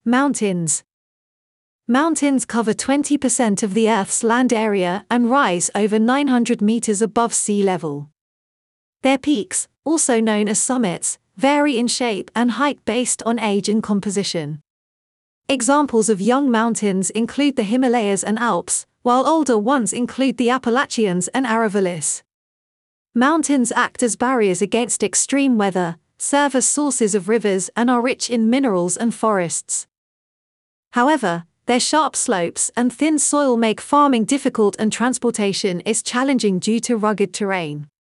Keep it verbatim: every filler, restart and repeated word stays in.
Mountains. Mountains cover twenty percent of the Earth's land area and rise over nine hundred meters above sea level. Their peaks, also known as summits, vary in shape and height based on age and composition. Examples of young mountains include the Himalayas and Alps, while older ones include the Appalachians and Aravallis. Mountains act as barriers against extreme weather, serve as sources of rivers, and are rich in minerals and forests. However, their sharp slopes and thin soil make farming difficult and transportation is challenging due to rugged terrain.